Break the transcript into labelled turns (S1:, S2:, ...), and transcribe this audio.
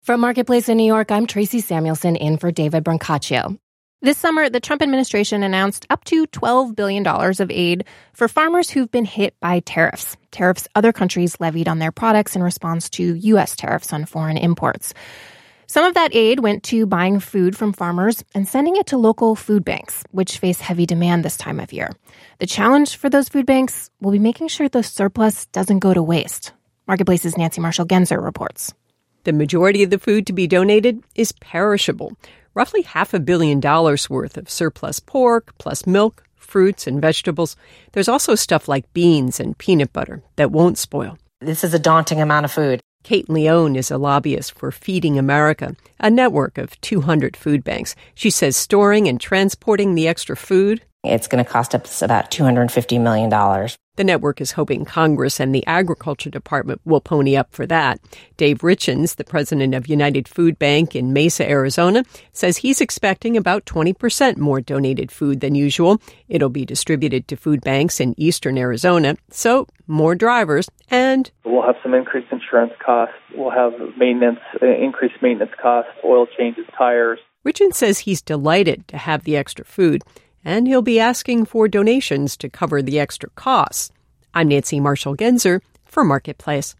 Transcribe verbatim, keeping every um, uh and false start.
S1: From Marketplace in New York, I'm Tracy Samuelson in for David Brancaccio. This summer, the Trump administration announced up to twelve billion dollars of aid for farmers who've been hit by tariffs, tariffs other countries levied on their products in response to U S tariffs on foreign imports. Some of that aid went to buying food from farmers and sending it to local food banks, which face heavy demand this time of year. The challenge for those food banks will be making sure the surplus doesn't go to waste. Marketplace's Nancy Marshall-Genzer reports.
S2: The majority of the food to be donated is perishable. Roughly half a billion dollars worth of surplus pork, plus milk, fruits, and vegetables. There's also stuff like beans and peanut butter that won't spoil.
S3: This is a daunting amount of food.
S2: Kate Leone is a lobbyist for Feeding America, a network of two hundred food banks. She says storing and transporting the extra food,
S3: it's going to cost us about two hundred fifty million dollars.
S2: The network is hoping Congress and the Agriculture Department will pony up for that. Dave Richins, the president of United Food Bank in Mesa, Arizona, says he's expecting about twenty percent more donated food than usual. It'll be distributed to food banks in eastern Arizona, so more drivers and...
S4: We'll have some increased insurance costs. We'll have maintenance, uh, increased maintenance costs, oil changes, tires.
S2: Richins says he's delighted to have the extra food, and he'll be asking for donations to cover the extra costs. I'm Nancy Marshall-Genzer for Marketplace.